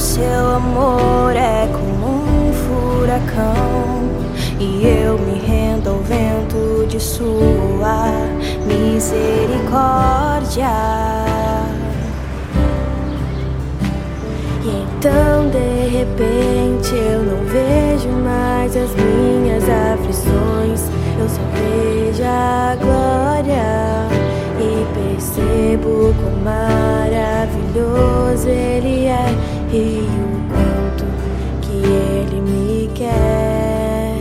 seu amor é como um furacão, e eu me rendo ao vento de sua misericórdia. E então de repente eu não vejo mais as minhas aflições, eu só vejo a glória e percebo quão maravilhoso Ele é e o quanto que Ele me quer.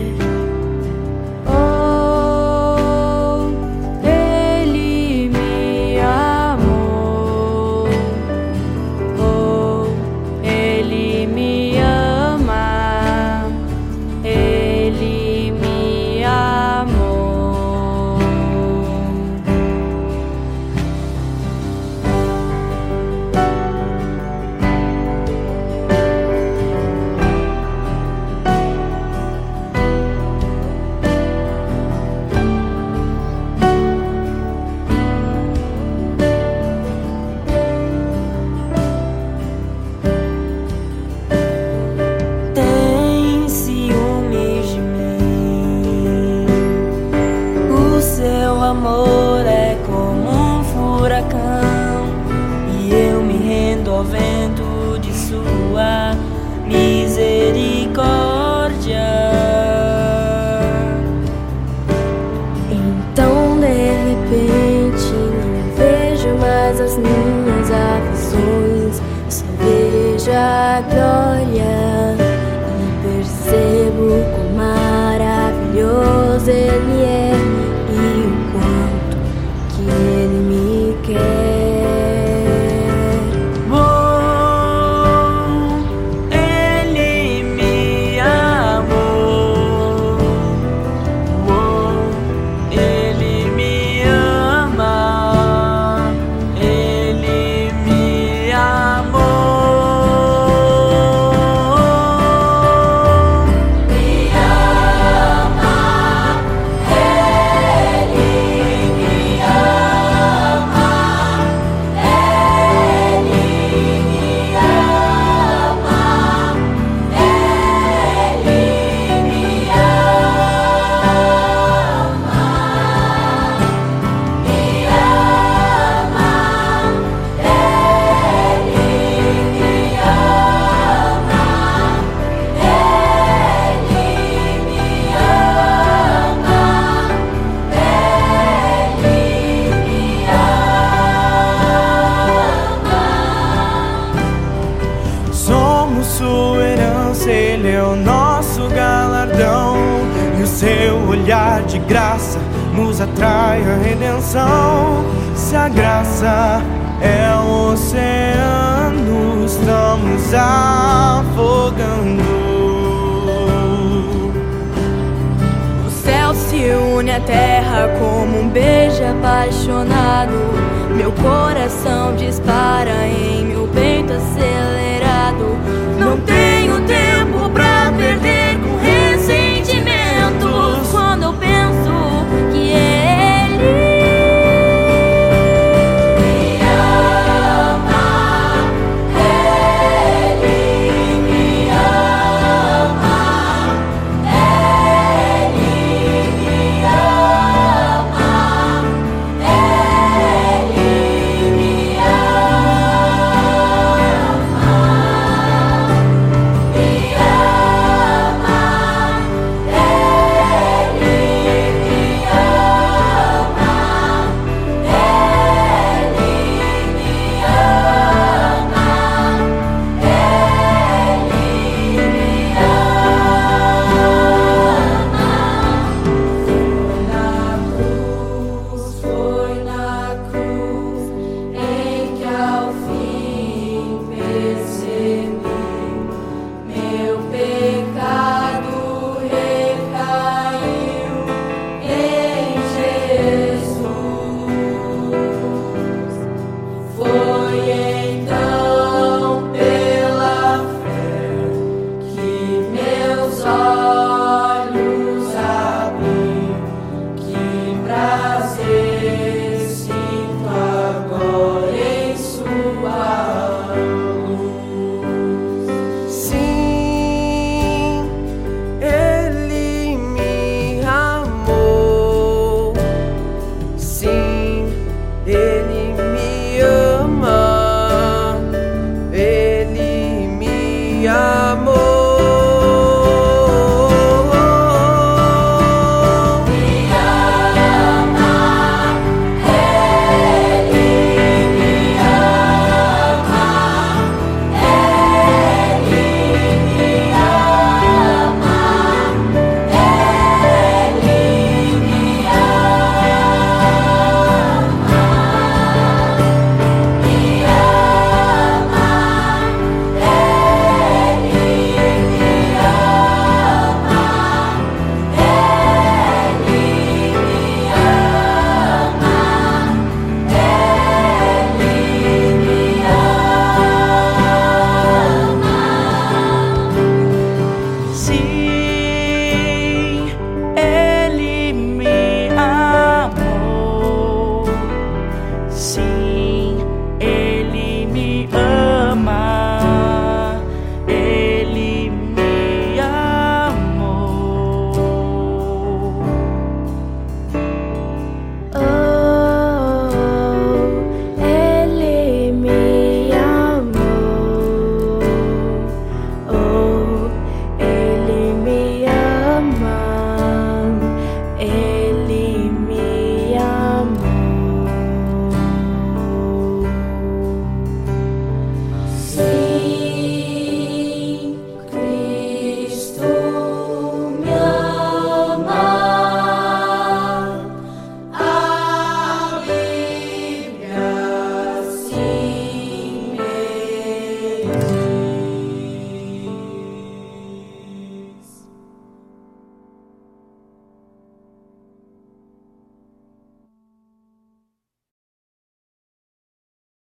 Oh, Ele me amou. Oh, Ele me ama. Ele me amou. Tem ciúmes de mim. O seu amor é como um furacão, e eu me rendo ao vento de sua misericórdia. Então de repente não vejo mais as minhas aflições, só vejo a glória e percebo quão maravilhoso Ele é e o quanto que Ele me quer. Oh, Ele me amou. Oh, Ele me ama. Ele me amou. Me ama. Ele me ama. Ele me ama. Ele me Somos sua herança, Ele é o nosso galardão, e o seu olhar de graça nos atrai a redenção. Se a graça é um oceano, estamos afogando. O céu se une à terra como um beijo apaixonado. Meu coração dispara em meu peito acelerado. Não tenho tempo pra perder com ressentimentos quando eu penso que Ele me ama. Ele me ama. Ele me ama. Ele me ama. dia.